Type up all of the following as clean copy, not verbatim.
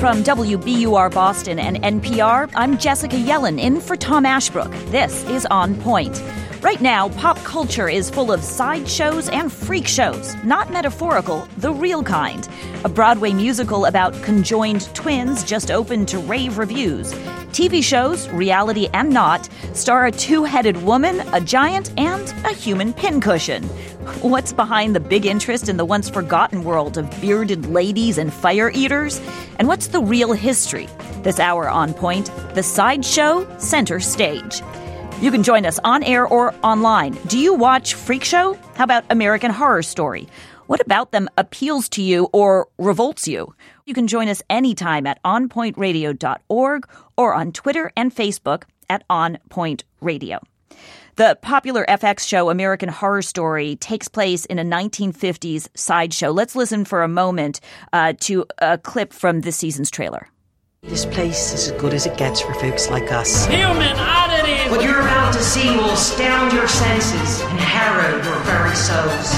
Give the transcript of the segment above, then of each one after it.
From WBUR Boston and NPR, I'm Jessica Yellen in for Tom Ashbrook. This is On Point. Right now, pop culture is full of sideshows and freak shows. Not metaphorical, the real kind. A Broadway musical about conjoined twins just opened to rave reviews. TV shows, reality and not, star a two-headed woman, a giant, and a human pincushion. What's behind the big interest in the once-forgotten world of bearded ladies and fire eaters? And what's the real history? This hour on Point, the sideshow center stage. You can join us on air or online. Do you watch Freak Show? How about American Horror Story? What about them appeals to you or revolts you? You can join us anytime at onpointradio.org or on Twitter and Facebook at onpointradio. The popular FX show American Horror Story takes place in a 1950s sideshow. Let's listen for a moment to a clip from this season's trailer. This place is as good as it gets for folks like us. Human oddities! What you're about to see will astound your senses and harrow your very souls.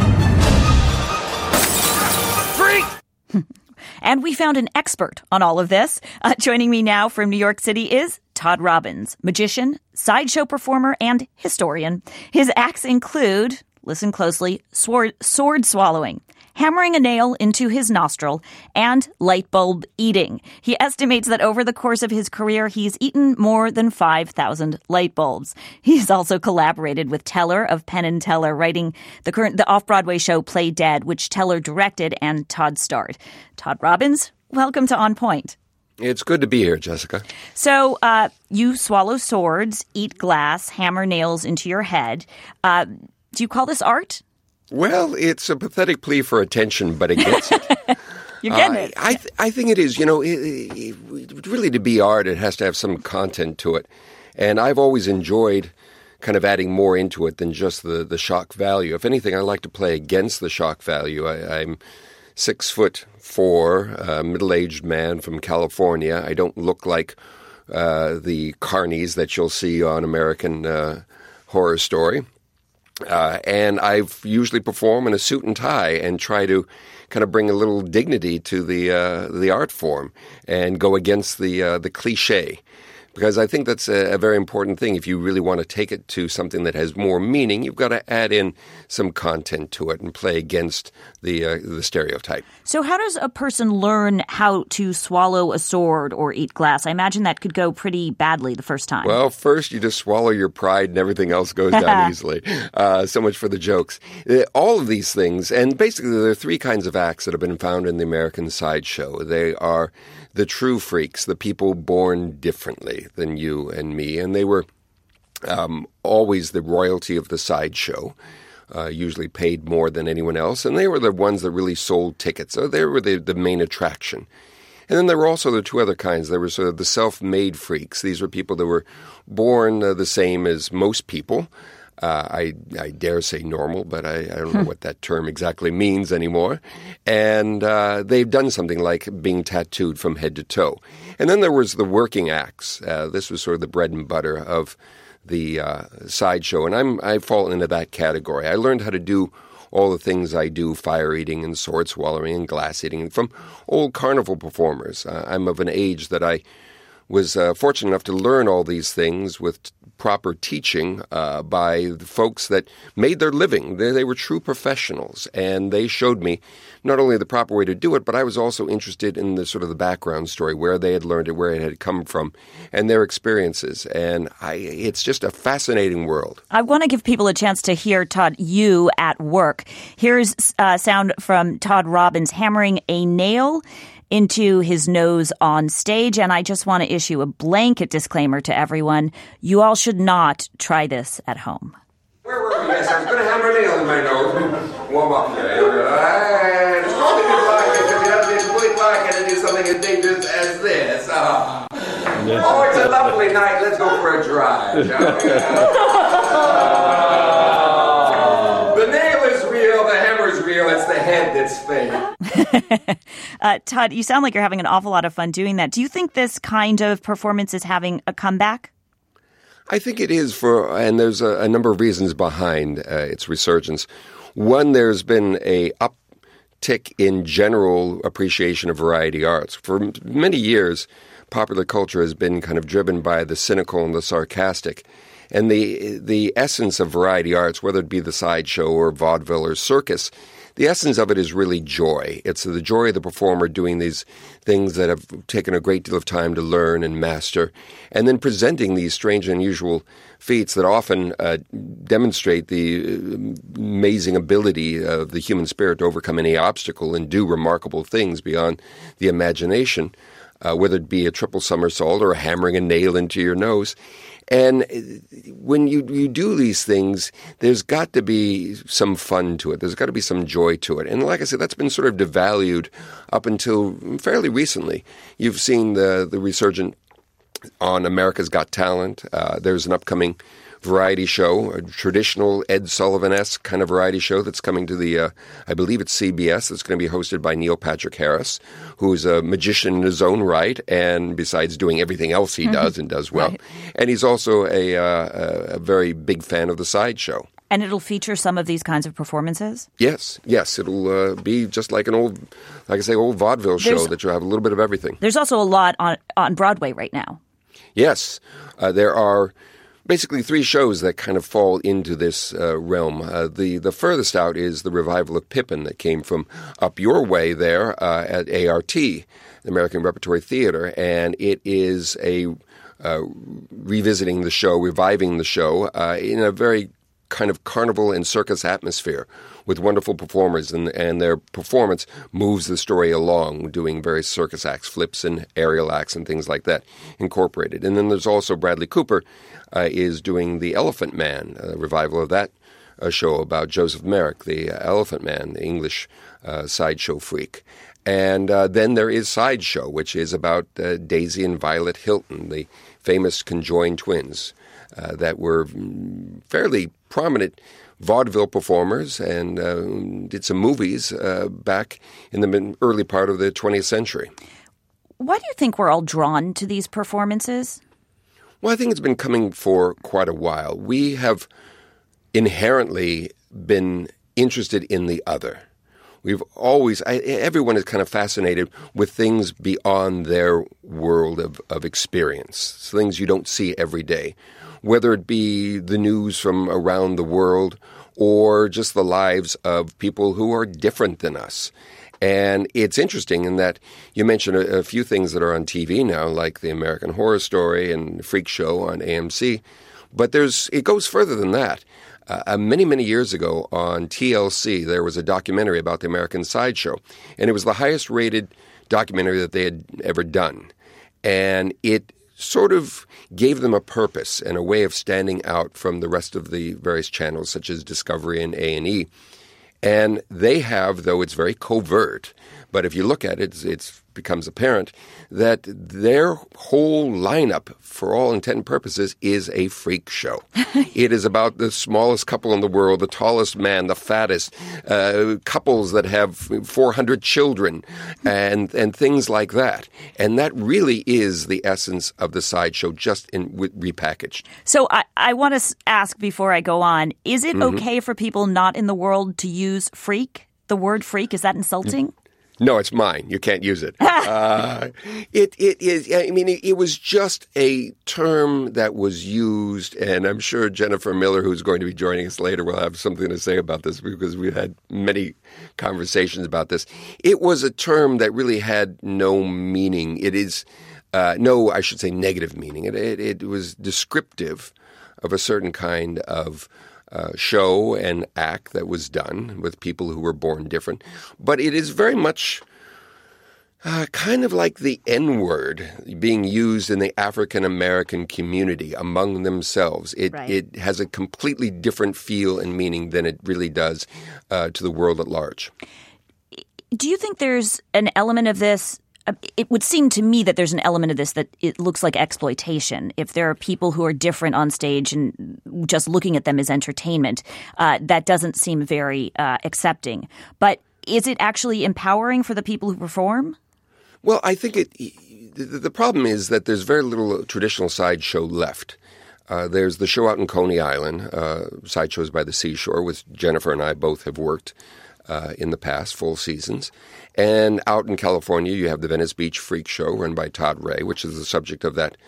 Freak! And we found an expert on all of this. Joining me now from New York City is Todd Robbins, magician, sideshow performer, and historian. His acts include, listen closely, sword swallowing, hammering a nail into his nostril, and light bulb eating. He estimates that over the course of his career, he's eaten more than 5,000 light bulbs. He's also collaborated with Teller of Penn and Teller, writing the off-Broadway show Play Dead, which Teller directed and Todd starred. Todd Robbins, welcome to On Point. It's good to be here, Jessica. So you swallow swords, eat glass, hammer nails into your head. Do you call this art? Well, it's a pathetic plea for attention, but it gets it. You're getting it. I think it is. You know, really to be art, it has to have some content to it. And I've always enjoyed kind of adding more into it than just the shock value. If anything, I like to play against the shock value. I'm 6'4", middle-aged man from California. I don't look like the carnies that you'll see on American Horror Story. And I've usually perform in a suit and tie and try to kind of bring a little dignity to the art form and go against the cliche. Because I think that's a very important thing. If you really want to take it to something that has more meaning, you've got to add in some content to it and play against the stereotype. So how does a person learn how to swallow a sword or eat glass? I imagine that could go pretty badly the first time. Well, first you just swallow your pride and everything else goes down easily. So much for the jokes. All of these things, and basically there are three kinds of acts that have been found in the American sideshow. They are the true freaks, the people born differently than you and me. And they were always the royalty of the sideshow, usually paid more than anyone else. And they were the ones that really sold tickets. So they were the main attraction. And then there were also the two other kinds. There were sort of the self-made freaks. These were people that were born the same as most people. I dare say normal, but I don't know what that term exactly means anymore. And they've done something like being tattooed from head to toe. And then there was the working acts. This was sort of the bread and butter of the sideshow. And I've fallen into that category. I learned how to do all the things I do, fire eating and sword swallowing and glass eating, from old carnival performers. I'm of an age that I was fortunate enough to learn all these things with proper teaching by the folks that made their living. They were true professionals, and they showed me not only the proper way to do it, but I was also interested in the sort of the background story, where they had learned it, where it had come from, and their experiences. And it's just a fascinating world. I want to give people a chance to hear, Todd, you at work. Here's sound from Todd Robbins hammering a nail into his nose on stage. And I just want to issue a blanket disclaimer to everyone. You all should not try this at home. Where were we? Yes, I was going to hammer a nail in my nose. Warm up there. And it's probably good luck if you have this good luck and do something as dangerous as this. Oh, it's a lovely night. Let's go for a drive, shall we? The nail is real. The hammer's real. It's the head that's fake. Todd, you sound like you're having an awful lot of fun doing that. Do you think this kind of performance is having a comeback? I think it is, and there's a number of reasons behind its resurgence. One, there's been a uptick in general appreciation of variety arts. For many years, popular culture has been kind of driven by the cynical and the sarcastic. And the essence of variety arts, whether it be the sideshow or vaudeville or circus, the essence of it is really joy. It's the joy of the performer doing these things that have taken a great deal of time to learn and master, and then presenting these strange and unusual feats that often demonstrate the amazing ability of the human spirit to overcome any obstacle and do remarkable things beyond the imagination, whether it be a triple somersault or hammering a nail into your nose. And when you do these things, there's got to be some fun to it. There's got to be some joy to it. And like I said, that's been sort of devalued up until fairly recently. You've seen the resurgence on America's Got Talent. There's an upcoming variety show, a traditional Ed Sullivan-esque kind of variety show that's coming to the, I believe it's CBS. It's going to be hosted by Neil Patrick Harris, who's a magician in his own right, and besides doing everything else he does and does well. Right. And he's also a very big fan of the sideshow. And it'll feature some of these kinds of performances? Yes. It'll be just like an old vaudeville show that you'll have a little bit of everything. There's also a lot on Broadway right now. Yes. There are basically three shows that kind of fall into this realm. The furthest out is the revival of Pippin that came from up your way there at ART, the American Repertory Theater, and it is a revisiting the show, reviving the show in a very kind of carnival and circus atmosphere with wonderful performers, and their performance moves the story along, doing various circus acts, flips and aerial acts and things like that incorporated. And then there's also Bradley Cooper is doing The Elephant Man, a revival of that show about Joseph Merrick, the Elephant Man, the English sideshow freak. And then there is Sideshow, which is about Daisy and Violet Hilton, the famous conjoined twins that were fairly prominent vaudeville performers and did some movies back in the early part of the 20th century. Why do you think we're all drawn to these performances? Well, I think it's been coming for quite a while. We have inherently been interested in the other. We've always, everyone is kind of fascinated with things beyond their world of experience, things you don't see every day, whether it be the news from around the world or just the lives of people who are different than us. And it's interesting in that you mentioned a few things that are on TV now, like the American Horror Story and Freak Show on AMC. But it goes further than that. Many, many years ago on TLC, there was a documentary about the American Sideshow. And it was the highest rated documentary that they had ever done. And it sort of gave them a purpose and a way of standing out from the rest of the various channels, such as Discovery and A&E. And they have, though it's very covert, but if you look at it, it becomes apparent that their whole lineup, for all intent and purposes, is a freak show. It is about the smallest couple in the world, the tallest man, the fattest, couples that have 400 children, and things like that. And that really is the essence of the sideshow, just repackaged. So I want to ask before I go on, is it okay for people not in the world to use freak? The word freak, is that insulting? No, it's mine. You can't use it. It is. I mean, it was just a term that was used, and I'm sure Jennifer Miller, who's going to be joining us later, will have something to say about this because we've had many conversations about this. It was a term that really had no meaning. It is I should say negative meaning. It was descriptive of a certain kind of show and act that was done with people who were born different. But it is very much kind of like the N-word being used in the African-American community among themselves. It has a completely different feel and meaning than it really does to the world at large. Do you think there's an element of this? It would seem to me that there's an element of this that it looks like exploitation. If there are people who are different on stage and just looking at them as entertainment, that doesn't seem very accepting. But is it actually empowering for the people who perform? Well, I think the problem is that there's very little traditional sideshow left. There's the show out in Coney Island, Sideshows by the Seashore, which Jennifer and I both have worked. in the past, full seasons. And out in California, you have the Venice Beach Freak Show run by Todd Ray, which is the subject of that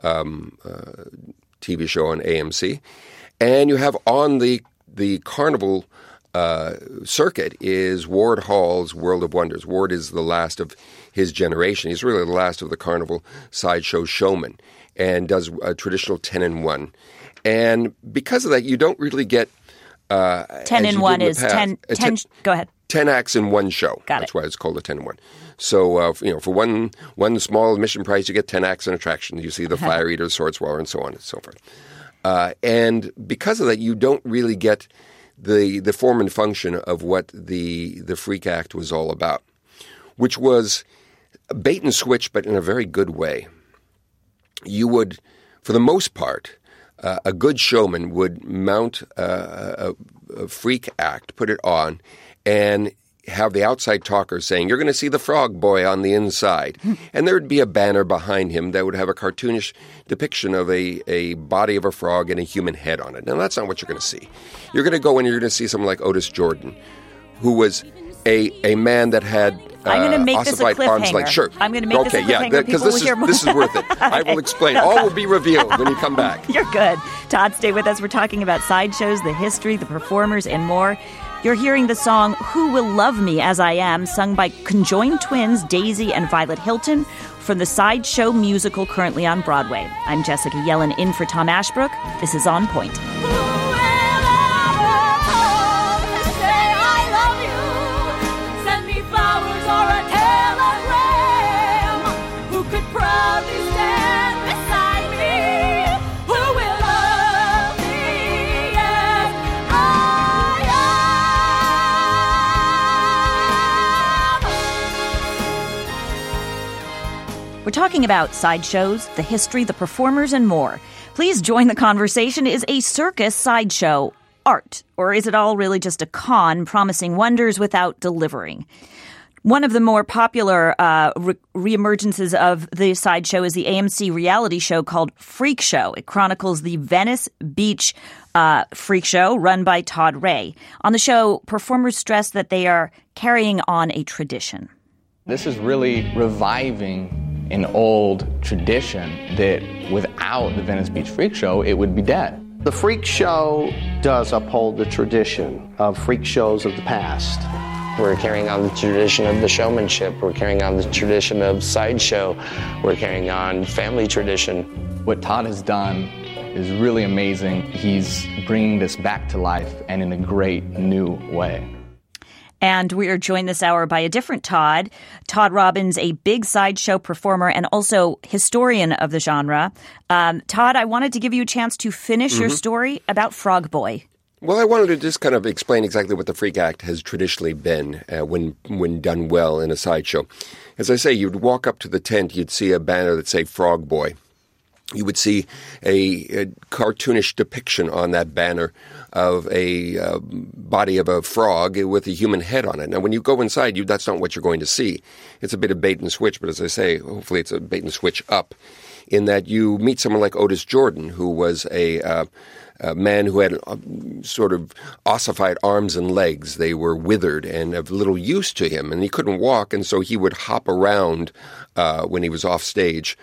TV show on AMC. And you have on the carnival circuit is Ward Hall's World of Wonders. Ward is the last of his generation. He's really the last of the carnival sideshow showmen and does a traditional 10-in-1. And because of that, you don't really get 10-in-1 is 10. Go ahead. 10 acts in one show. Got That's it. why it's called a 10-in-1. So, for one small admission price, you get 10 acts and attractions. You see the Fire Eater, Swordsweller, and so on and so forth. And because of that, you don't really get the form and function of what the Freak Act was all about, which was bait and switch, but in a very good way. You would, for the most part, a good showman would mount a freak act, put it on, and have the outside talker saying, "You're going to see the frog boy on the inside." And there would be a banner behind him that would have a cartoonish depiction of a body of a frog and a human head on it. Now, that's not what you're going to see. You're going to go and you're going to see someone like Otis Jordan, who was a man that had I'm going to make this a ossified arms cliffhanger. like, sure. I'm going to make this a cliffhanger. Because People will hear more. this is worth it. I will explain. All will be revealed when you come back. You're good. Todd, stay with us. We're talking about sideshows, the history, the performers, and more. You're hearing the song Who Will Love Me As I Am, sung by conjoined twins Daisy and Violet Hilton from the Sideshow musical currently on Broadway. I'm Jessica Yellen in for Tom Ashbrook. This is On Point. We're talking about sideshows, the history, the performers, and more. Please join the conversation. Is a circus sideshow art? Or is it all really just a con promising wonders without delivering? One of the more popular reemergences of the sideshow is the AMC reality show called Freak Show. It chronicles the Venice Beach Freak Show run by Todd Ray. On the show, performers stress that they are carrying on a tradition. This is really reviving an old tradition that without the Venice Beach Freak Show, it would be dead. The Freak Show does uphold the tradition of freak shows of the past. We're carrying on the tradition of the showmanship. We're carrying on the tradition of sideshow. We're carrying on family tradition. What Todd has done is really amazing. He's bringing this back to life and in a great new way. And we are joined this hour by a different Todd. Todd Robbins, a big sideshow performer and also historian of the genre. Todd, I wanted to give you a chance to finish your story about Frog Boy. Well, I wanted to just kind of explain exactly what the Freak Act has traditionally been when done well in a sideshow. As I say, you'd walk up to the tent, you'd see a banner that say Frog Boy. You would see a cartoonish depiction on that banner of a body of a frog with a human head on it. Now, when you go inside, that's not what you're going to see. It's a bit of bait and switch, but as I say, hopefully it's a bait and switch up, in that you meet someone like Otis Jordan, who was a man who had sort of ossified arms and legs. They were withered and of little use to him, and he couldn't walk, and so he would hop around when he was off stage,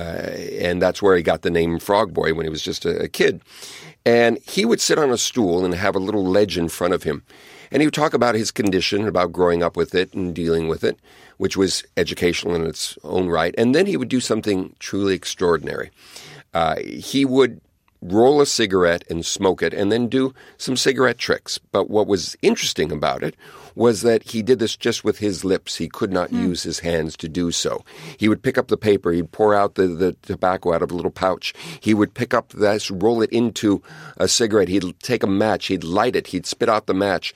and that's where he got the name Frog Boy when he was just a kid. And he would sit on a stool and have a little ledge in front of him, and he would talk about his condition, about growing up with it and dealing with it, which was educational in its own right. And then he would do something truly extraordinary. He would roll a cigarette and smoke it, and then do some cigarette tricks. But what was interesting about it was that he did this just with his lips. He could not use his hands to do so. He would pick up the paper, he'd pour out the tobacco out of a little pouch. He would pick up this, roll it into a cigarette. He'd take a match, he'd light it, he'd spit out the match.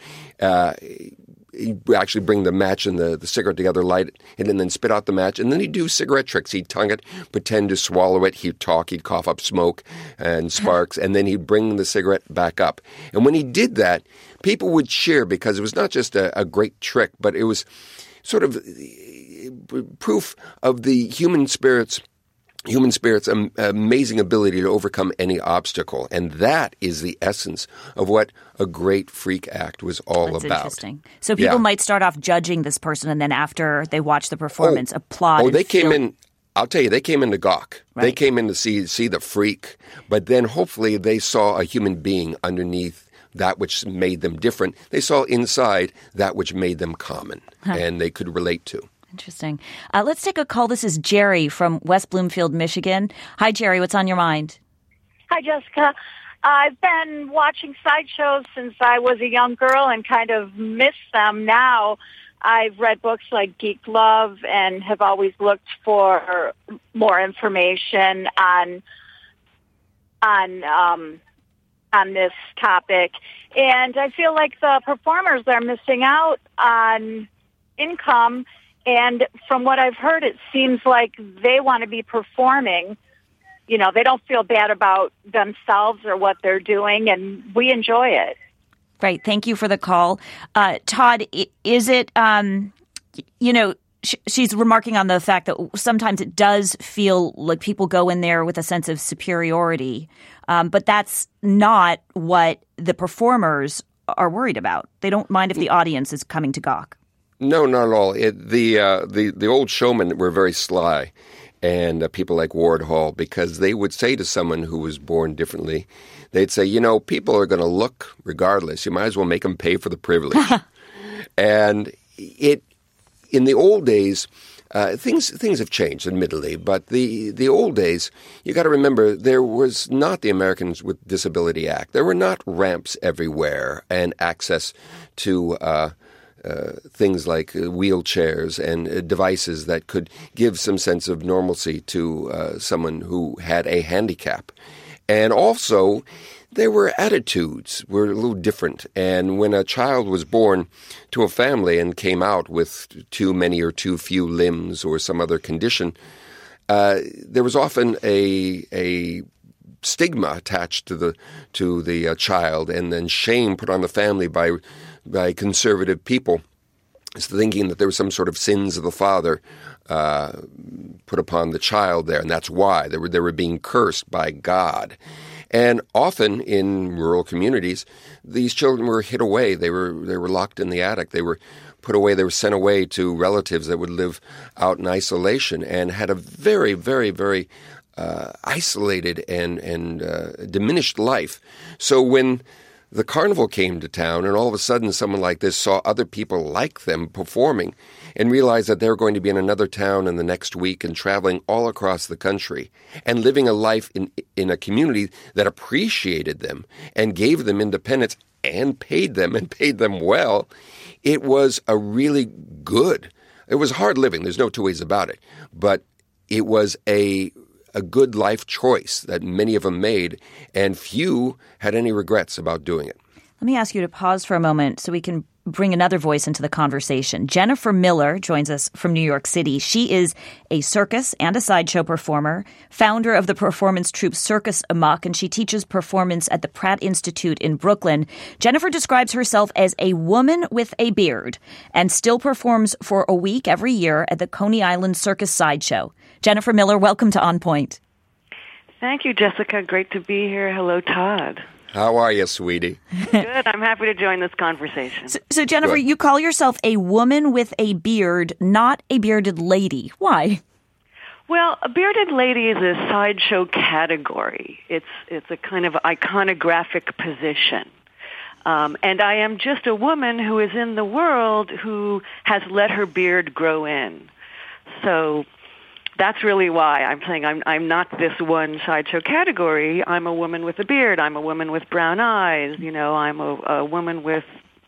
He'd actually bring the match and the cigarette together, light it, and then spit out the match. And then he'd do cigarette tricks. He'd tongue it, pretend to swallow it. He'd talk. He'd cough up smoke and sparks. And then he'd bring the cigarette back up. And when he did that, people would cheer because it was not just a great trick, but it was sort of proof of the human spirit's human spirit's amazing ability to overcome any obstacle. And that is the essence of what a great freak act was all That's about. Interesting. So people might start off judging this person, and then after they watch the performance, applaud. Oh, they came in. I'll tell you, they came in to gawk. Right. They came in to see the freak, but then hopefully they saw a human being underneath that which made them different. They saw inside that which made them common, and they could relate to. Interesting. Let's take a call. This is Jerry from West Bloomfield, Michigan. Hi, Jerry. What's on your mind? Hi, Jessica. I've been watching sideshows since I was a young girl and kind of miss them now. I've read books like Geek Love and have always looked for more information on this topic. And I feel like the performers are missing out on income. And from what I've heard, it seems like they want to be performing. You know, they don't feel bad about themselves or what they're doing, and we enjoy it. Right. Thank you for the call. Todd, is it, she's remarking on the fact that sometimes it does feel like people go in there with a sense of superiority, but that's not what the performers are worried about. They don't mind if the audience is coming to gawk. No, not at all. The old showmen were very sly, and people like Ward Hall, because they would say to someone who was born differently, they'd say, people are going to look regardless. You might as well make them pay for the privilege. And in the old days, things have changed, admittedly, but the old days, you got to remember, there was not the Americans with Disability Act. There were not ramps everywhere and access to things like wheelchairs and devices that could give some sense of normalcy to someone who had a handicap. And also, their attitudes were a little different. And when a child was born to a family and came out with too many or too few limbs or some other condition, there was often a stigma attached to the child, and then shame put on the family by conservative people, thinking that there was some sort of sins of the father put upon the child there, and that's why they were being cursed by God. And often in rural communities, these children were hid away. They were locked in the attic. They were put away. They were sent away to relatives that would live out in isolation and had a very, very, very isolated and diminished life. So when the carnival came to town, and all of a sudden someone like this saw other people like them performing and realized that they were going to be in another town in the next week and traveling all across the country and living a life in a community that appreciated them and gave them independence and paid them well, it was a really good. It was hard living. There's no two ways about it. But it was a good life choice that many of them made, and few had any regrets about doing it. Let me ask you to pause for a moment so we can bring another voice into the conversation. Jennifer Miller joins us from New York City. She is a circus and a sideshow performer, founder of the performance troupe Circus Amok, and she teaches performance at the Pratt Institute in Brooklyn. Jennifer describes herself as a woman with a beard and still performs for a week every year at the Coney Island Circus Sideshow. Jennifer Miller, welcome to On Point. Thank you, Jessica. Great to be here. Hello, Todd. How are you, sweetie? Good. I'm happy to join this conversation. So Jennifer, you call yourself a woman with a beard, not a bearded lady. Why? Well, a bearded lady is a sideshow category. It's a kind of iconographic position. And I am just a woman who is in the world who has let her beard grow in. So that's really why I'm saying I'm not this one sideshow category. I'm a woman with a beard. I'm a woman with brown eyes. I'm a woman with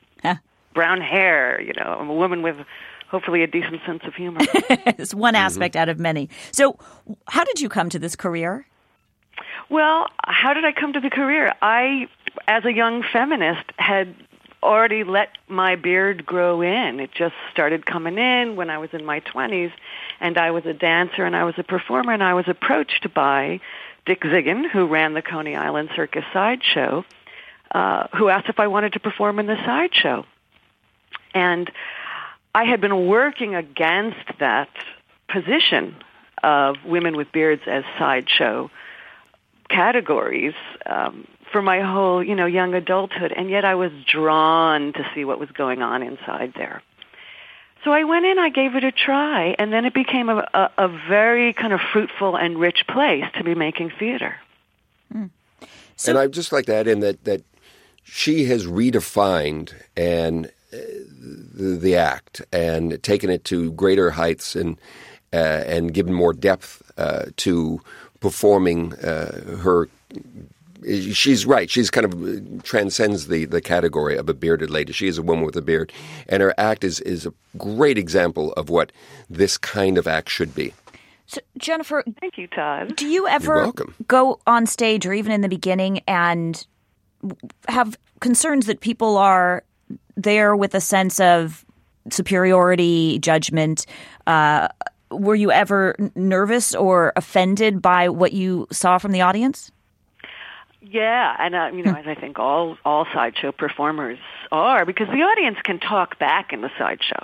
brown hair. I'm a woman with hopefully a decent sense of humor. It's one aspect out of many. So how did you come to this career? Well, how did I come to the career? I, as a young feminist, had already let my beard grow in. It just started coming in when I was in my 20s, and I was a dancer and I was a performer, and I was approached by Dick Ziggin, who ran the Coney Island Circus Sideshow, who asked if I wanted to perform in the sideshow. And I had been working against that position of women with beards as sideshow categories for my whole, young adulthood, and yet I was drawn to see what was going on inside there. So I went in, I gave it a try, and then it became a very kind of fruitful and rich place to be making theater. And I'd just like to add in that she has redefined the act and taken it to greater heights and given more depth to performing her. She's right. She's kind of transcends the category of a bearded lady. She is a woman with a beard, and her act is a great example of what this kind of act should be. So, Jennifer, thank you, Todd. Do you ever go on stage or even in the beginning and have concerns that people are there with a sense of superiority, judgment? Were you ever nervous or offended by what you saw from the audience? Yeah, and as I think all sideshow performers are, because the audience can talk back in the sideshow.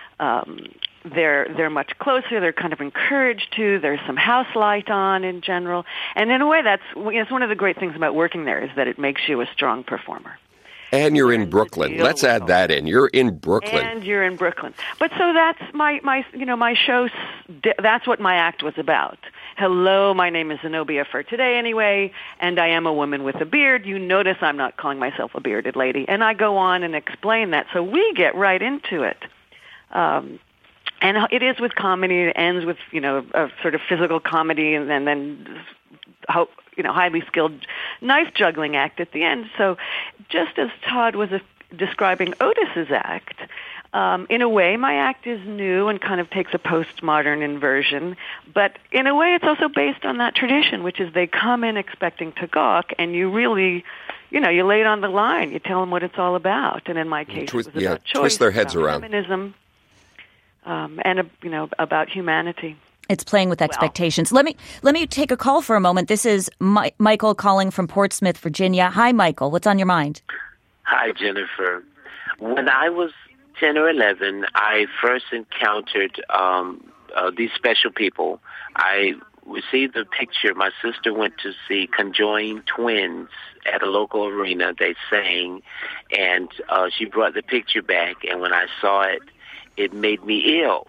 They're much closer. They're kind of encouraged to. There's some house light on in general, and in a way, it's one of the great things about working there is that it makes you a strong performer. And you're in Brooklyn. Let's add that in. You're in Brooklyn. And you're in Brooklyn. But so that's my show. That's what my act was about. Hello, my name is Zenobia for today anyway, and I am a woman with a beard. You notice I'm not calling myself a bearded lady. And I go on and explain that. So we get right into it. And it is with comedy. It ends with, a sort of physical comedy and then highly skilled knife juggling act at the end. So just as Todd was describing Otis's act, in a way my act is new and kind of takes a postmodern inversion, but in a way it's also based on that tradition, which is they come in expecting to gawk, and you really, you lay it on the line. You tell them what it's all about. And in my case, it was about choice, twist their heads about around. feminism, and about humanity. It's playing with expectations. Let me take a call for a moment. This is Michael calling from Portsmouth, Virginia. Hi, Michael. What's on your mind? Hi, Jennifer. When I was 10 or 11, I first encountered these special people. I received a picture. My sister went to see conjoined twins at a local arena. They sang, and she brought the picture back, and when I saw it, it made me ill.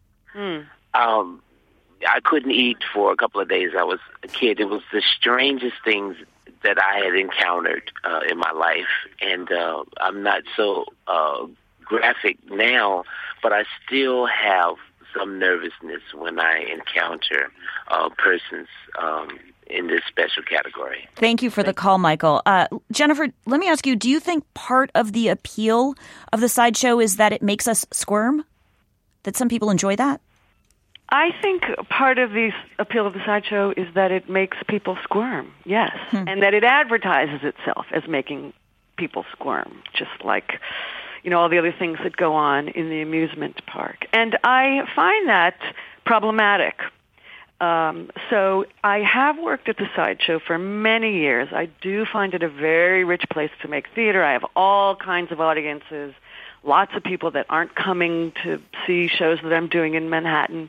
I couldn't eat for a couple of days. I was a kid. It was the strangest things that I had encountered in my life, and I'm not so graphic now, but I still have some nervousness when I encounter persons in this special category. Thank you for the call, Michael. Jennifer, let me ask you, do you think part of the appeal of the sideshow is that it makes us squirm? That some people enjoy that? I think part of the appeal of the sideshow is that it makes people squirm, yes, and that it advertises itself as making people squirm, just like, all the other things that go on in the amusement park. And I find that problematic. So I have worked at the sideshow for many years. I do find it a very rich place to make theater. I have all kinds of audiences, lots of people that aren't coming to see shows that I'm doing in Manhattan.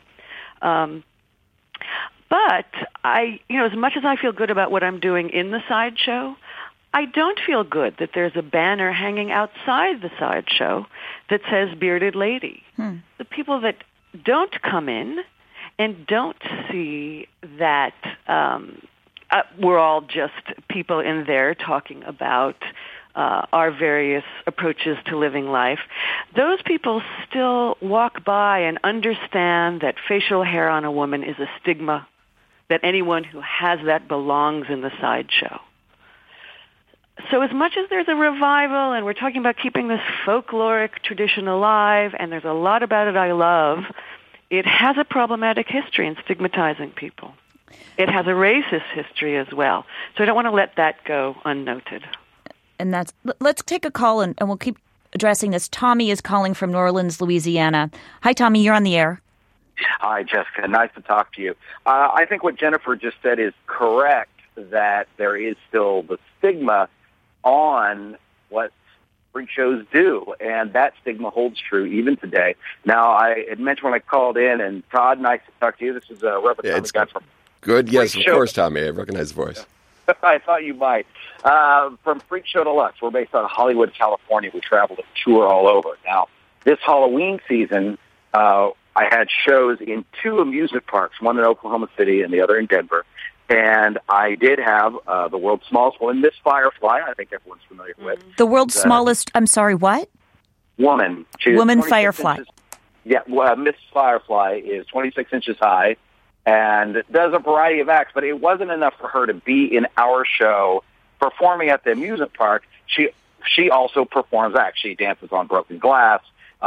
But as much as I feel good about what I'm doing in the sideshow, I don't feel good that there's a banner hanging outside the sideshow that says bearded lady. The people that don't come in and don't see that we're all just people in there talking about our various approaches to living life, those people still walk by and understand that facial hair on a woman is a stigma, that anyone who has that belongs in the sideshow. So as much as there's a revival and we're talking about keeping this folkloric tradition alive, and there's a lot about it I love, it has a problematic history in stigmatizing people. It has a racist history as well. So I don't want to let that go unnoted. And let's take a call and we'll keep addressing this. Tommy is calling from New Orleans, Louisiana. Hi, Tommy. You're on the air. Hi, Jessica. Nice to talk to you. I think what Jennifer just said is correct, that there is still the stigma on what's freak shows do, and that stigma holds true even today. Now, I had mentioned when I called in, and Todd, nice to talk to you. This is Reverend Tommy Gunn from Good, yes, Freak of Show. course, Tommy. I recognize the voice. I thought you might. From Freak Show Deluxe, we're based out of Hollywood, California. We travel to tour all over. Now, this Halloween season, I had shows in 2 amusement parks, one in Oklahoma City and the other in Denver. And I did have the world's smallest woman, Miss Firefly, I think everyone's familiar with. The world's smallest, I'm sorry, what? Woman. Woman Firefly. Miss Firefly is 26 inches high and does a variety of acts, but it wasn't enough for her to be in our show performing at the amusement park. She also performs acts. She dances on broken glass.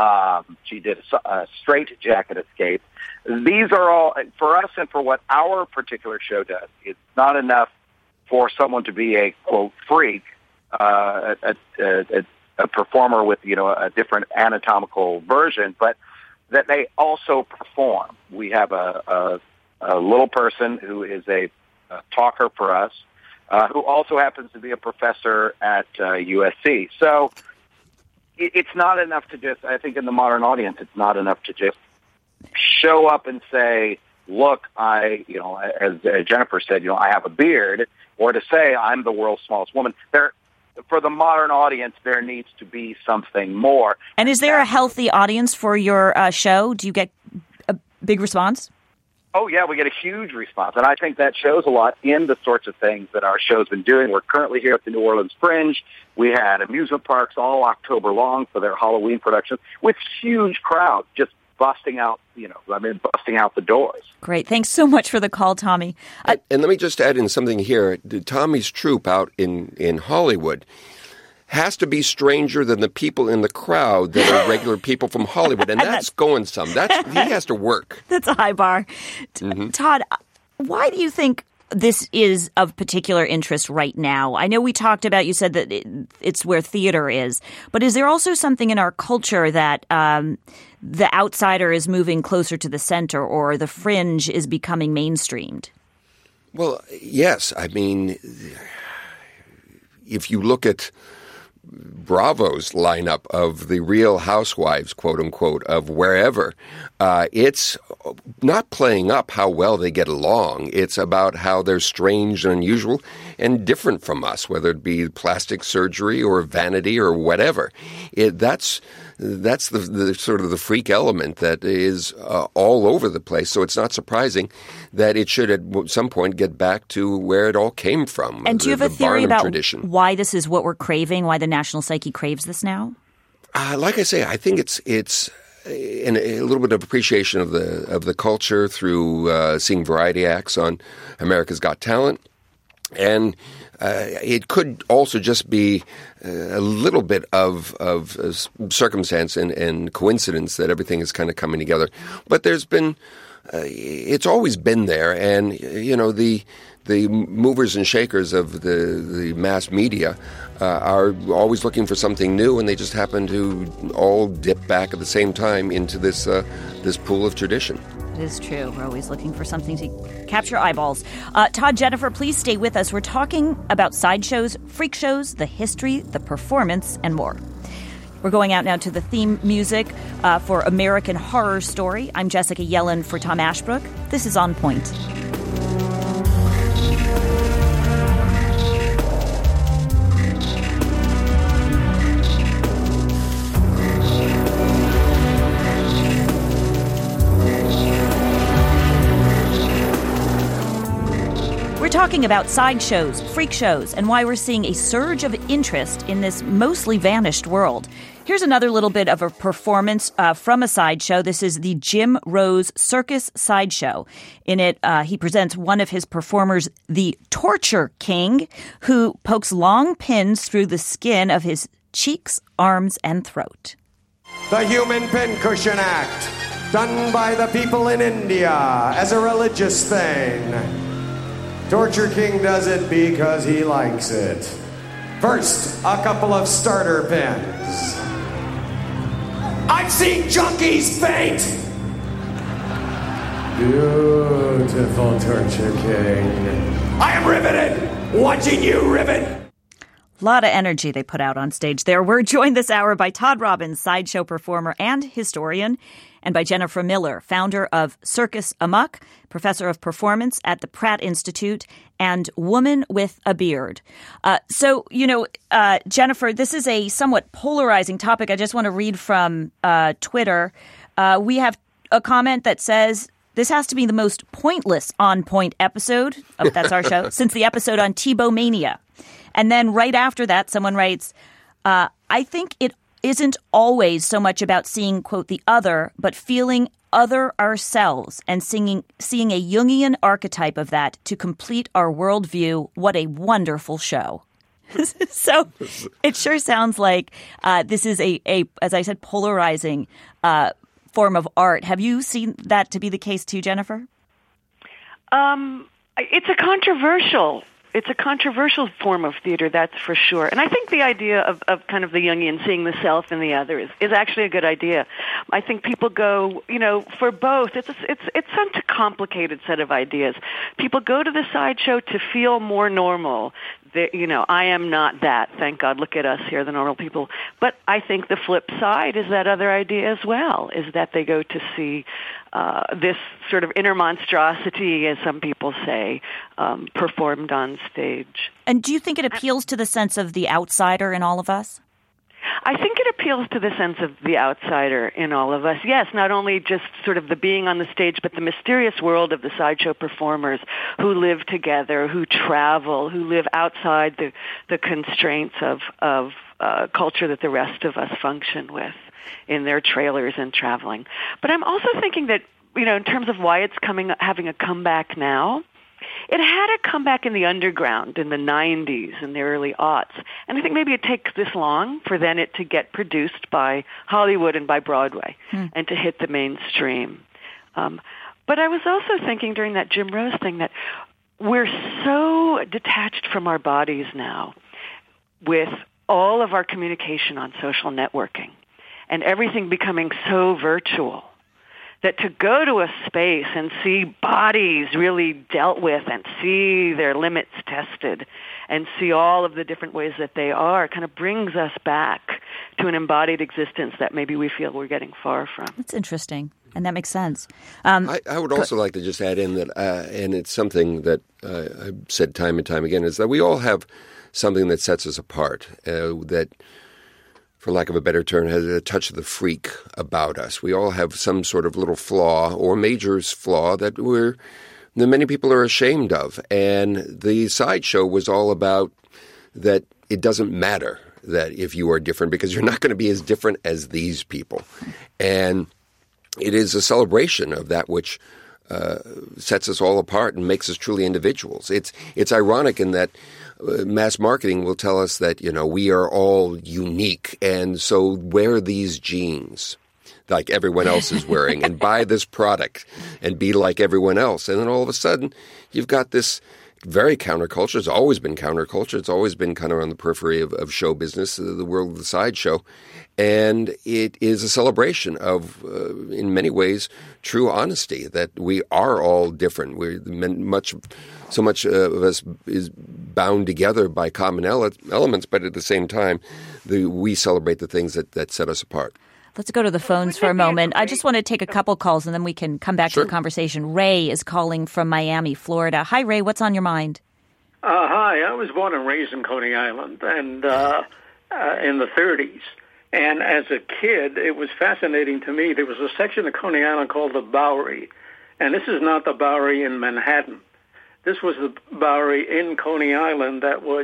She did a straight jacket escape. These are all, for us and for what our particular show does, it's not enough for someone to be a, quote, freak, a performer with, a different anatomical version, but that they also perform. We have a little person who is a talker for us, who also happens to be a professor at USC. So it's not enough to just, I think in the modern audience, it's not enough to just show up and say, look, as Jennifer said, I have a beard, or to say I'm the world's smallest woman. For the modern audience, there needs to be something more. And is there a healthy audience for your show? Do you get a big response? Oh, yeah, we get a huge response. And I think that shows a lot in the sorts of things that our show's been doing. We're currently here at the New Orleans Fringe. We had amusement parks all October long for their Halloween productions with huge crowds just busting out the doors. Great. Thanks so much for the call, Tommy. And let me just add in something here. Tommy's troupe out in Hollywood has to be stranger than the people in the crowd that are regular people from Hollywood. And that's going some. He has to work. That's a high bar. Todd, why do you think this is of particular interest right now? I know we talked about, you said that it's where theater is, but is there also something in our culture that the outsider is moving closer to the center, or the fringe is becoming mainstreamed? Well, yes. I mean, if you look at Bravo's lineup of the Real Housewives, quote unquote, of wherever, it's not playing up how well they get along. It's about how they're strange and unusual and different from us, whether it be plastic surgery or vanity or whatever. That's the sort of the freak element that is all over the place. So it's not surprising that it should at some point get back to where it all came from. And do you have a theory about tradition. Why this is what we're craving, why the national psyche craves this now? Like I say, I think it's a little bit of appreciation of the culture through seeing variety acts on America's Got Talent. And it could also just be a little bit of circumstance and coincidence that everything is kind of coming together. But there's been, it's always been there. And, the movers and shakers of the mass media are always looking for something new, and they just happen to all dip back at the same time into this pool of tradition. It is true. We're always looking for something to capture eyeballs. Todd, Jennifer, please stay with us. We're talking about sideshows, freak shows, the history, the performance, and more. We're going out now to the theme music for American Horror Story. I'm Jessica Yellen for Tom Ashbrook. This is On Point. Talking about sideshows, freak shows, and why we're seeing a surge of interest in this mostly vanished world. Here's another little bit of a performance from a sideshow. This is the Jim Rose Circus Sideshow. In it, he presents one of his performers, the Torture King, who pokes long pins through the skin of his cheeks, arms, and throat. The Human Pincushion Act, done by the people in India as a religious thing. Torture King does it because he likes it. First, a couple of starter pins. I've seen junkies faint! Beautiful Torture King. I am riveted, watching you rivet. A lot of energy they put out on stage there. We're joined this hour by Todd Robbins, sideshow performer and historian, and by Jennifer Miller, founder of Circus Amok, professor of performance at the Pratt Institute, and Woman with a Beard. Jennifer, this is a somewhat polarizing topic. I just want to read from Twitter. We have a comment that says, this has to be the most pointless On Point episode, that's our show, since the episode on Tebow-mania. And then right after that, someone writes, I think it isn't always so much about seeing, quote, the other, but feeling other ourselves and seeing a Jungian archetype of that to complete our worldview. What a wonderful show. So it sure sounds like this is a, as I said, polarizing form of art. Have you seen that to be the case too, Jennifer? It's a controversial form of theater, that's for sure. And I think the idea of kind of the Jungian seeing the self in the other is actually a good idea. I think people go, for both. It's such a complicated set of ideas. People go to the sideshow to feel more normal. I am not that. Thank God. Look at us here, the normal people. But I think the flip side is that other idea as well, is that they go to see this sort of inner monstrosity, as some people say, performed on stage. And do you think it appeals to the sense of the outsider in all of us? I think it appeals to the sense of the outsider in all of us. Yes, not only just sort of the being on the stage, but the mysterious world of the sideshow performers who live together, who travel, who live outside the constraints of culture that the rest of us function with in their trailers and traveling. But I'm also thinking that, in terms of why it's having a comeback now, it had a comeback in the underground in the 90s and the early aughts. And I think maybe it takes this long for then it to get produced by Hollywood and by Broadway and to hit the mainstream. But I was also thinking during that Jim Rose thing that we're so detached from our bodies now with all of our communication on social networking and everything becoming so virtual, that to go to a space and see bodies really dealt with and see their limits tested and see all of the different ways that they are kind of brings us back to an embodied existence that maybe we feel we're getting far from. That's interesting, and that makes sense. I would also like to just add in that, and it's something that I've said time and time again, is that we all have something that sets us apart, that, for lack of a better term, has a touch of the freak about us. We all have some sort of little flaw or major flaw that many people are ashamed of. And the sideshow was all about that it doesn't matter that if you are different, because you're not going to be as different as these people. And it is a celebration of that which sets us all apart and makes us truly individuals. It's ironic in that mass marketing will tell us that, we are all unique, and so wear these jeans like everyone else is wearing and buy this product and be like everyone else. And then all of a sudden you've got this very counterculture. It's always been counterculture. It's always been kind of on the periphery of show business, the world of the sideshow. And it is a celebration of, in many ways, true honesty, that we are all different. So much of us is bound together by common elements, but at the same time, we celebrate the things that set us apart. Let's go to the phones for a moment. I just want to take a couple calls, and then we can come back to the conversation. Ray is calling from Miami, Florida. Hi, Ray. What's on your mind? Hi. I was born and raised in Coney Island and in the 30s. And as a kid, it was fascinating to me. There was a section of Coney Island called the Bowery. And this is not the Bowery in Manhattan. This was the Bowery in Coney Island that was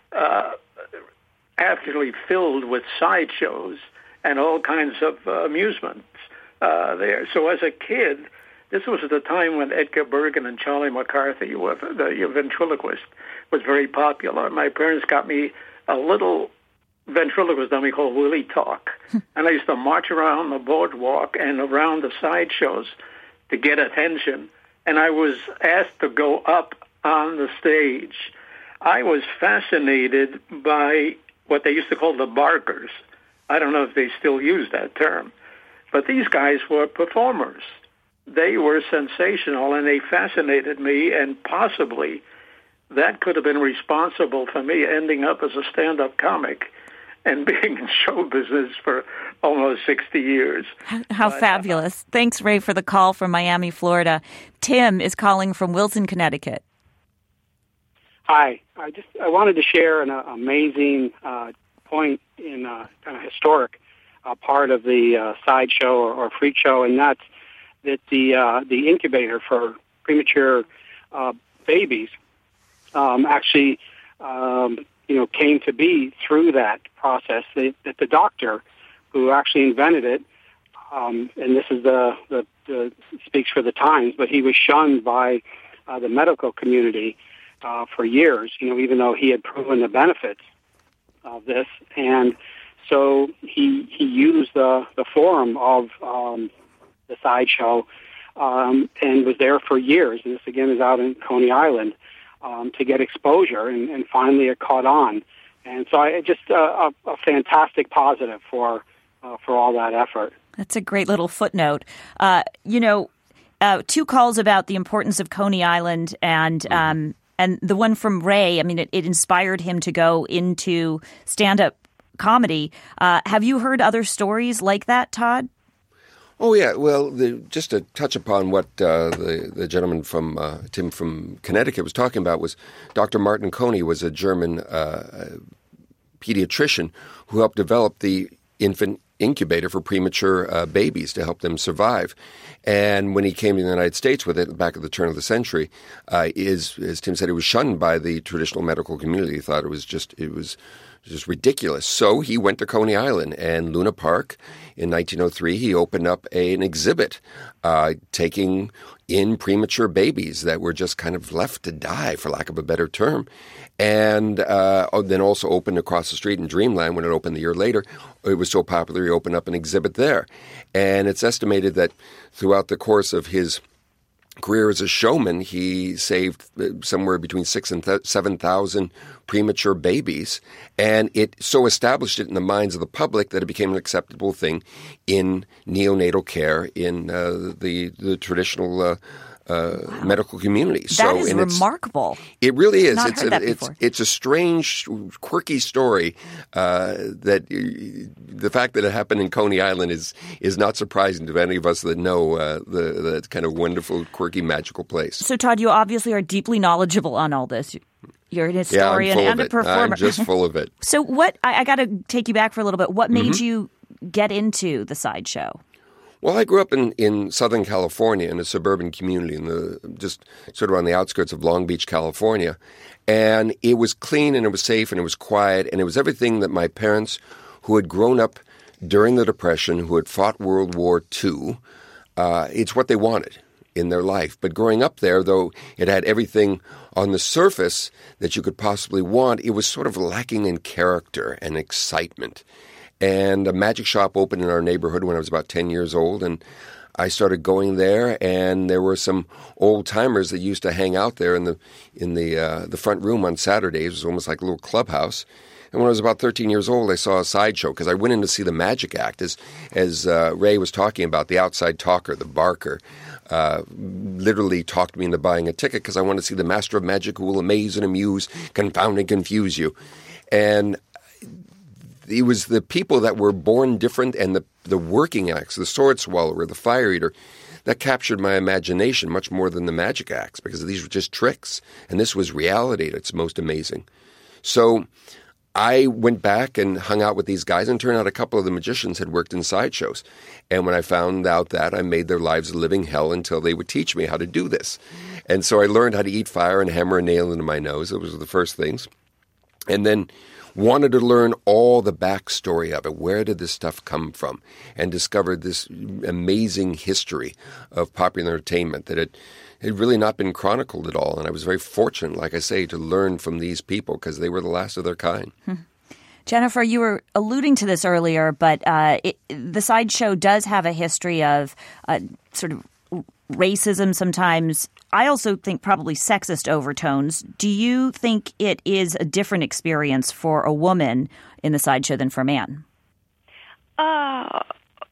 actually filled with sideshows and all kinds of amusements there. So as a kid, this was the time when Edgar Bergen and Charlie McCarthy, the ventriloquist, was very popular. My parents got me a little ventriloquist dummy called Willie Talk. And I used to march around the boardwalk and around the sideshows to get attention. And I was asked to go up on the stage. I was fascinated by what they used to call the barkers. I don't know if they still use that term. But these guys were performers. They were sensational, and they fascinated me, and possibly that could have been responsible for me ending up as a stand-up comic and being in show business for almost 60 years. How fabulous. Thanks, Ray, for the call from Miami, Florida. Tim is calling from Wilson, Connecticut. Hi. I wanted to share an amazing point in kind of historic part of the sideshow or freak show, and that's that the incubator for premature babies actually came to be through that process. That the doctor who actually invented it, and this is the speaks for the times, but he was shunned by the medical community for years. Even though he had proven the benefits of this, and so he used the forum of the sideshow and was there for years. And this again is out in Coney Island to get exposure, and finally it caught on. And so I just a fantastic positive for all that effort. That's a great little footnote. Two calls about the importance of Coney Island and the one from Ray. I mean, it inspired him to go into stand-up comedy. Have you heard other stories like that, Todd? Oh, yeah. Well, just to touch upon what the gentleman from Tim from Connecticut was talking about was Dr. Martin Coney was a German pediatrician who helped develop the infant incubator for premature babies to help them survive. And when he came to the United States with it back at the turn of the century, as Tim said, it was shunned by the traditional medical community. He thought it was just ridiculous. So he went to Coney Island and Luna Park. In 1903, he opened up an exhibit taking in premature babies that were just kind of left to die, for lack of a better term. And then also opened across the street in Dreamland when it opened the year later. It was so popular, he opened up an exhibit there. And it's estimated that throughout the course of his career as a showman, he saved somewhere between 6,000 and 7,000 premature babies, and it so established it in the minds of the public that it became an acceptable thing in neonatal care in the traditional medical community. That is remarkable. It really is. It's a strange, quirky story that the fact that it happened in Coney Island is not surprising to any of us that know the kind of wonderful, quirky, magical place. So, Todd, you obviously are deeply knowledgeable on all this. You're an historian and a performer. I'm just full of it. So I got to take you back for a little bit. What made you get into the sideshow? Well, I grew up in Southern California in a suburban community, just sort of on the outskirts of Long Beach, California. And it was clean and it was safe and it was quiet and it was everything that my parents, who had grown up during the Depression, who had fought World War II, it's what they wanted in their life. But growing up there, though it had everything on the surface that you could possibly want, it was sort of lacking in character and excitement. And a magic shop opened in our neighborhood when I was about 10 years old, and I started going there, and there were some old-timers that used to hang out there in the front room on Saturdays. It was almost like a little clubhouse. And when I was about 13 years old, I saw a sideshow because I went in to see the magic act. As Ray was talking about, the outside talker, the barker, literally talked me into buying a ticket because I wanted to see the master of magic who will amaze and amuse, confound and confuse you. And it was the people that were born different and the working acts, the sword swallower, the fire eater, that captured my imagination much more than the magic acts because these were just tricks. And this was reality at its most amazing. So I went back and hung out with these guys, and turned out a couple of the magicians had worked in sideshows. And when I found out that, I made their lives a living hell until they would teach me how to do this. And so I learned how to eat fire and hammer a nail into my nose. Those were the first things. And then wanted to learn all the backstory of it. Where did this stuff come from? And discovered this amazing history of popular entertainment that had really not been chronicled at all. And I was very fortunate, like I say, to learn from these people because they were the last of their kind. Jennifer, you were alluding to this earlier, but the sideshow does have a history of sort of racism sometimes. I also think probably sexist overtones. Do you think it is a different experience for a woman in the sideshow than for a man? A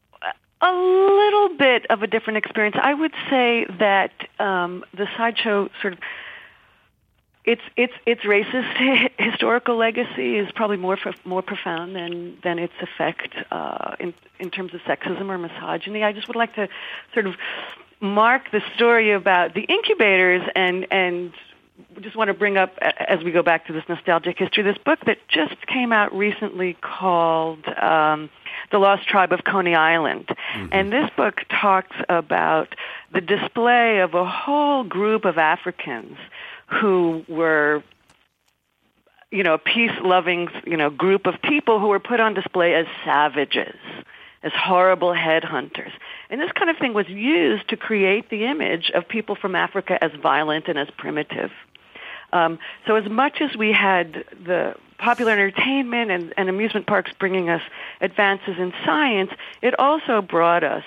little bit of a different experience. I would say that the sideshow sort of its racist historical legacy is probably more profound than its effect in terms of sexism or misogyny. I just would like to sort of mark the story about the incubators and just want to bring up, as we go back to this nostalgic history, this book that just came out recently called The Lost Tribe of Coney Island. Mm-hmm. And this book talks about the display of a whole group of Africans who were, a peace-loving, group of people who were put on display as savages, as horrible headhunters. And this kind of thing was used to create the image of people from Africa as violent and as primitive. So as much as we had the popular entertainment and amusement parks bringing us advances in science, it also brought us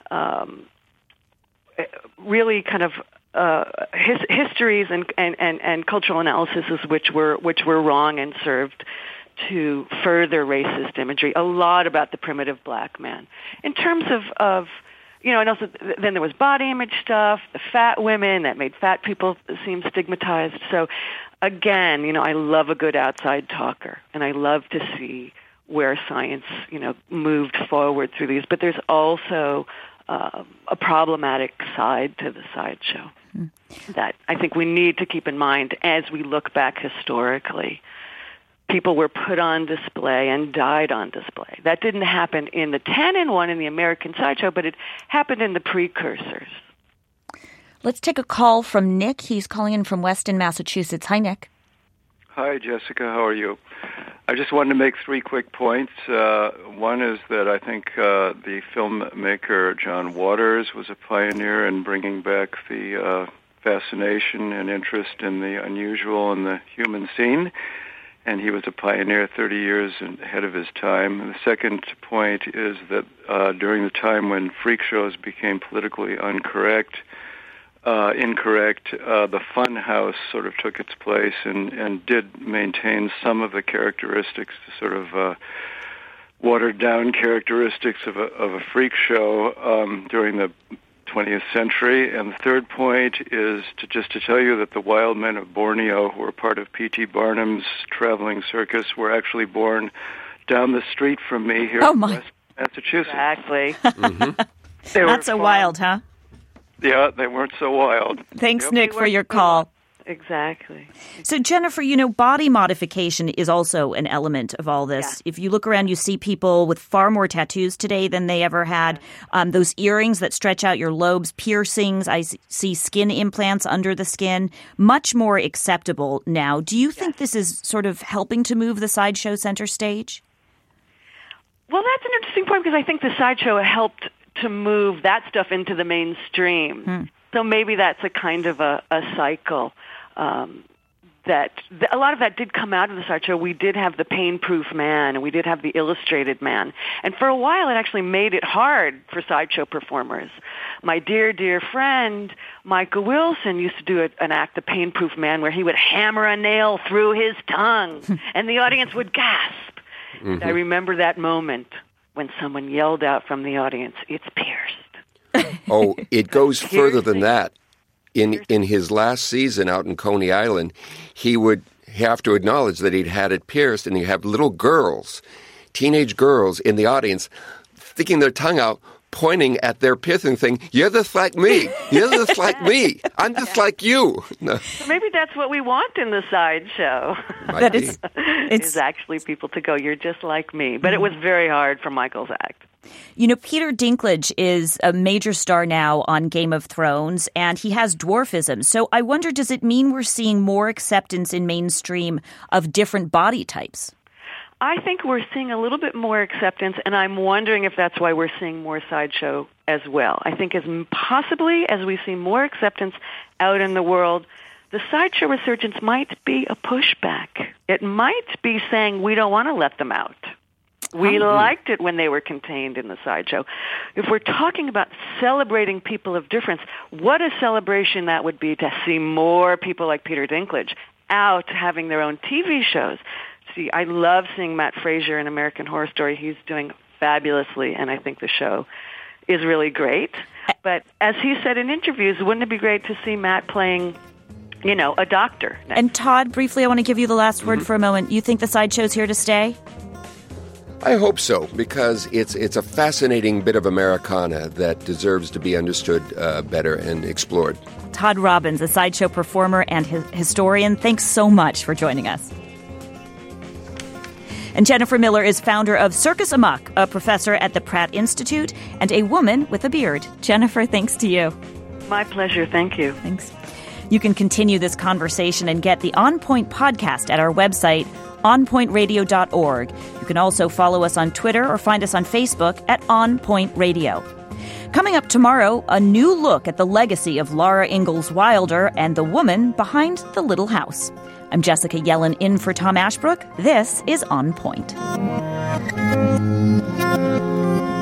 really kind of histories and cultural analyses which were wrong and served to further racist imagery. A lot about the primitive black man. In terms of and also then there was body image stuff, the fat women that made fat people seem stigmatized. So again, I love a good outside talker, and I love to see where science, moved forward through these. But there's also a problematic side to the sideshow that I think we need to keep in mind as we look back historically. People were put on display and died on display. That didn't happen in the 10-in-1 in the American sideshow, but it happened in the precursors. Let's take a call from Nick. He's calling in from Weston, Massachusetts. Hi, Nick. Hi, Jessica. How are you? I just wanted to make 3 quick points. One is that I think the filmmaker John Waters was a pioneer in bringing back the fascination and interest in the unusual and the human scene. And he was a pioneer 30 years ahead of his time. And the second point is that during the time when freak shows became politically incorrect, the fun house sort of took its place and did maintain some of the characteristics, the sort of watered-down characteristics of a freak show during the 20th century. And the third point is to tell you that the wild men of Borneo, who were part of P.T. Barnum's traveling circus, were actually born down the street from me here in West Massachusetts. Exactly. Mm-hmm. Not so wild, huh? Yeah, they weren't so wild. Thanks, Nick, for your call. Exactly. So, Jennifer, body modification is also an element of all this. Yeah. If you look around, you see people with far more tattoos today than they ever had. Those earrings that stretch out your lobes, piercings. I see skin implants under the skin. Much more acceptable now. Do you think this is sort of helping to move the sideshow center stage? Well, that's an interesting point because I think the sideshow helped to move that stuff into the mainstream. So maybe that's a kind of a cycle. That a lot of that did come out of the sideshow. We did have the pain-proof man, and we did have the illustrated man. And for a while, it actually made it hard for sideshow performers. My dear, dear friend, Michael Wilson, used to do an act, The Pain-Proof Man, where he would hammer a nail through his tongue, and the audience would gasp. Mm-hmm. I remember that moment when someone yelled out from the audience, "It's pierced." Oh, it goes further than that. In his last season out in Coney Island, he would have to acknowledge that he'd had it pierced, and you have little girls, teenage girls in the audience, sticking their tongue out, pointing at their piercing thing. You're just like me. You're just like me. I'm just like you. No. Maybe that's what we want in the sideshow. That is actually people to go, "You're just like me." But it was very hard for Michael's act. Peter Dinklage is a major star now on Game of Thrones, and he has dwarfism. So I wonder, does it mean we're seeing more acceptance in mainstream of different body types? I think we're seeing a little bit more acceptance, and I'm wondering if that's why we're seeing more sideshow as well. I think as we see more acceptance out in the world, the sideshow resurgence might be a pushback. It might be saying we don't want to let them out. We liked it when they were contained in the sideshow. If we're talking about celebrating people of difference, what a celebration that would be to see more people like Peter Dinklage out having their own TV shows. See, I love seeing Matt Fraser in American Horror Story. He's doing fabulously, and I think the show is really great. But as he said in interviews, wouldn't it be great to see Matt playing, a doctor. And Todd, briefly, I want to give you the last word for a moment. You think the sideshow's here to stay? I hope so, because it's a fascinating bit of Americana that deserves to be understood better and explored. Todd Robbins, a sideshow performer and historian, thanks so much for joining us. And Jennifer Miller is founder of Circus Amok, a professor at the Pratt Institute, and a woman with a beard. Jennifer, thanks to you. My pleasure. Thank you. Thanks. You can continue this conversation and get the On Point podcast at our website, onpointradio.org. You can also follow us on Twitter or find us on Facebook at On Point Radio. Coming up tomorrow, a new look at the legacy of Laura Ingalls Wilder and the woman behind the Little House. I'm Jessica Yellen in for Tom Ashbrook. This is On Point.